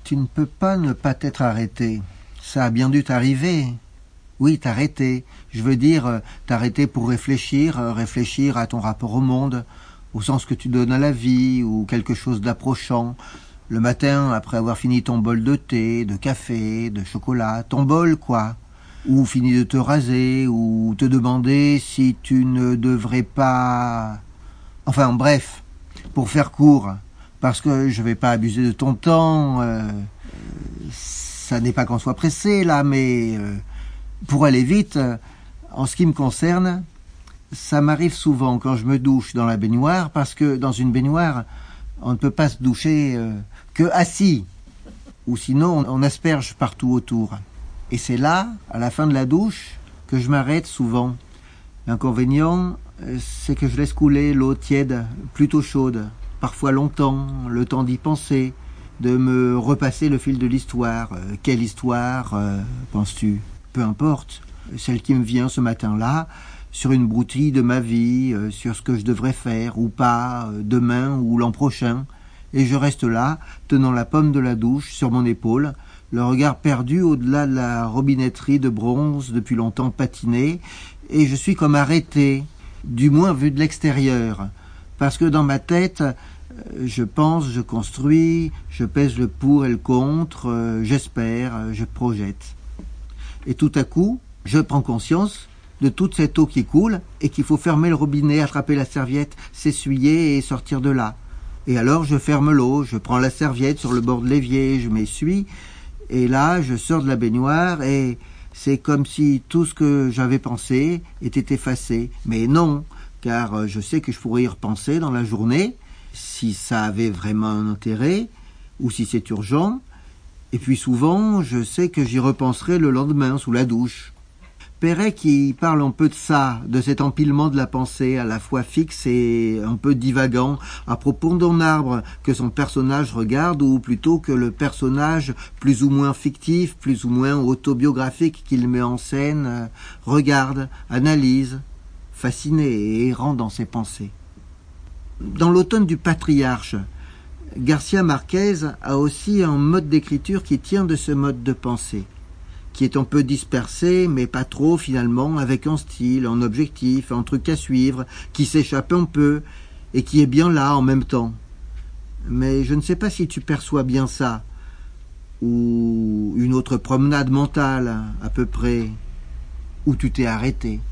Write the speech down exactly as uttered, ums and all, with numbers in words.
Tu ne peux pas ne pas t'être arrêté. Ça a bien dû t'arriver. Oui, t'arrêter. Je veux dire, t'arrêter pour réfléchir, réfléchir à ton rapport au monde, au sens que tu donnes à la vie, ou quelque chose d'approchant. Le matin, après avoir fini ton bol de thé, de café, de chocolat, ton bol, quoi. Ou fini de te raser, ou te demander si tu ne devrais pas... Enfin, bref, pour faire court, parce que je vais pas abuser de ton temps, euh, ça n'est pas qu'on soit pressé, là, mais... Euh, Pour aller vite, en ce qui me concerne, ça m'arrive souvent quand je me douche dans la baignoire, parce que dans une baignoire, on ne peut pas se doucher euh, que assis, ou sinon on asperge partout autour. Et c'est là, à la fin de la douche, que je m'arrête souvent. L'inconvénient, c'est que je laisse couler l'eau tiède, plutôt chaude, parfois longtemps, le temps d'y penser, de me repasser le fil de l'histoire. Euh, quelle histoire, euh, penses-tu ? Peu importe, celle qui me vient ce matin-là, sur une broutille de ma vie, euh, sur ce que je devrais faire ou pas, euh, demain ou l'an prochain. Et je reste là, tenant la pomme de la douche sur mon épaule, le regard perdu au-delà de la robinetterie de bronze depuis longtemps patinée, et je suis comme arrêté, du moins vu de l'extérieur, parce que dans ma tête, euh, je pense, je construis, je pèse le pour et le contre, euh, j'espère, euh, je projette. Et tout à coup, je prends conscience de toute cette eau qui coule et qu'il faut fermer le robinet, attraper la serviette, s'essuyer et sortir de là. Et alors je ferme l'eau, je prends la serviette sur le bord de l'évier, je m'essuie, et là je sors de la baignoire et c'est comme si tout ce que j'avais pensé était effacé. Mais non, car je sais que je pourrais y repenser dans la journée, si ça avait vraiment un intérêt, ou si c'est urgent. Et puis souvent, je sais que j'y repenserai le lendemain sous la douche. Perret qui parle un peu de ça, de cet empilement de la pensée à la fois fixe et un peu divagant à propos d'un arbre que son personnage regarde, ou plutôt que le personnage plus ou moins fictif, plus ou moins autobiographique qu'il met en scène, regarde, analyse, fasciné et errant dans ses pensées. Dans l'automne du patriarche, Garcia Marquez a aussi un mode d'écriture qui tient de ce mode de pensée, qui est un peu dispersé, mais pas trop finalement, avec un style, un objectif, un truc à suivre, qui s'échappe un peu, et qui est bien là en même temps. Mais je ne sais pas si tu perçois bien ça, ou une autre promenade mentale, à peu près, où tu t'es arrêté.